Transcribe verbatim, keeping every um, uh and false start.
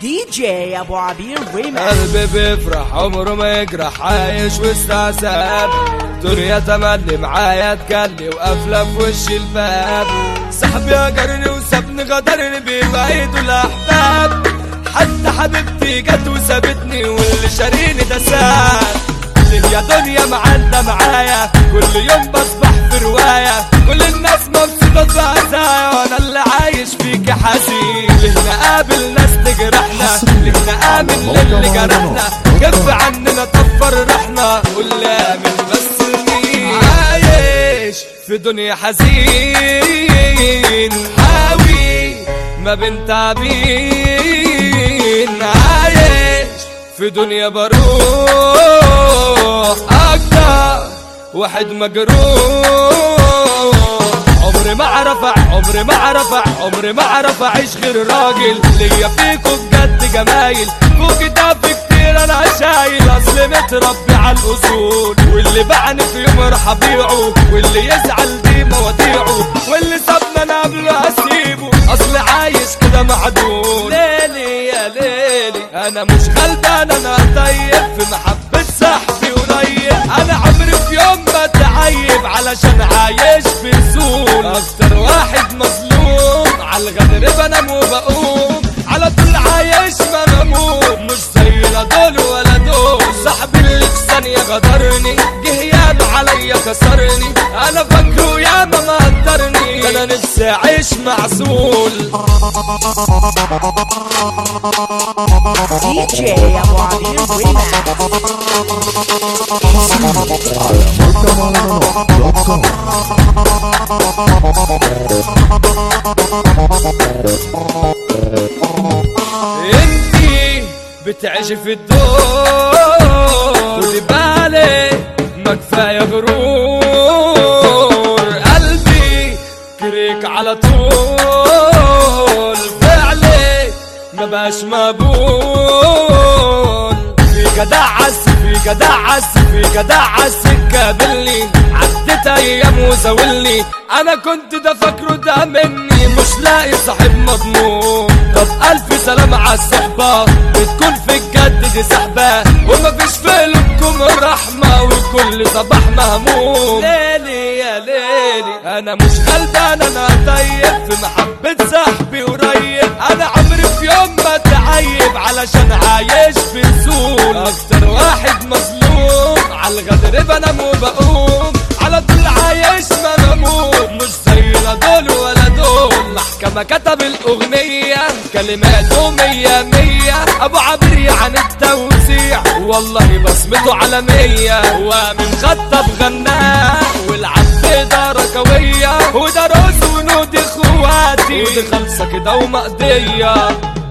دي جي ابو عبير ريماكس. قلبي بيفرح عمره ما يجرح، عايش وسط عذاب، دنيا تملي معايا تجلي وقافله في وش الباب. صاحبي هجرني وسابني غدرني بيبعدوا الاحباب، حتى حبيبتي جت وسابتني واللي شاريني ده ساب. يا دنيا معانا معايا كل يوم بصبح في رواية، كل الناس مبسوطة بعزايا وانا اللي عايش فيك حزين. ليه نقابل ناس تجرحنا، ليه نقابل للي جرحنا، كف عننا طفر رحنا، واللي امن بس مين. عايش في دنيا حزين، حاوي ما بين تعبين، عايش في دنيا بروح أكتر واحد مجروح. عمري ما عرف عمري ما عرف عمري ما عرف أعيش غير راجل، ليا فيكوا بجد جمايل، فوق ده في كتير أنا شايل، أصل متربي على الأصول، واللي باعني في يوم راح أبيعه، واللي يزعل دي مواضيعه، واللي سابنا أنا قبل أسيبه، أصل عايش كده معدول. ليلي يا ليلي أنا مش غلبان، أنا طيب في محبة صاحبي قريب، أنا عمري في يوم ما تعيب علشان عايش في زول. أكتر واحد مظلوم على الغدر بنام وبقوم، على طول عايش مغموم، مش زي لا دول ولا دول. صاحبي اللي في ثانية غدرني، جه ياما عليا كسرني، أنا فاكره ياما ما قدرني، أنا نفسي أعيش معزول. دي جي ابو عبير ريماكس. على موقع مهرجانات دوت كوم. انتي بتعيشي في الدور، ودي بالي ما كفاية غرور، قلبي كريك على طول، فعلي ما بقاش مقبول. في جدع عس في جدع عس في جدع عالسكة باللي عدت ايام وزاولني، انا كنت ده فاكره ده مني، مش لاقي صاحب مضمون. طب الف سلام عالصحبة، بتكون في الجد دي سحبة، ومفيش في قلوبكم الرحمة، وكل صباح مهموم. ليلي يا ليلي انا مش غلبان، انا طيب في محبة صاحبي قريب، انا عمري في يوم ما تعيب علشان عايش في زول. اكتر واحد مظلوم على الغدر بنام وبقوم، على طول عايش مغموم، مش زي لا دول ولا دول. محكمة كتب الأغنية كلماته مية مية، أبو عبير عن التوزيع والله بصمته عالمية، ومن خطب غناه والعبد دارة قوية، وده روز ونود اخواتي، ودي خلصة كده ومقضية.